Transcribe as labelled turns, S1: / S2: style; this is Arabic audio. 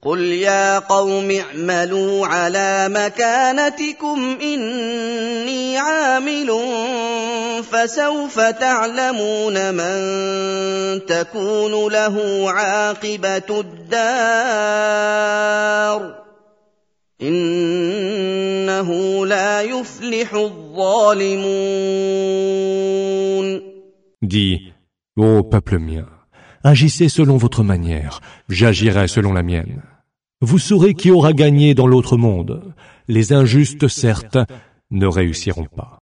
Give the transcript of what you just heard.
S1: قل يا قوم اعملوا على مكانتكم إني عامل فسوف تعلمون من تكون له عاقبة الدار إنه لا يفلح الظالمون.
S2: Dis, ô peuple mien, agissez selon votre manière, j'agirai selon la mienne. Vous saurez qui aura gagné dans l'autre monde. Les injustes, certes, ne réussiront pas.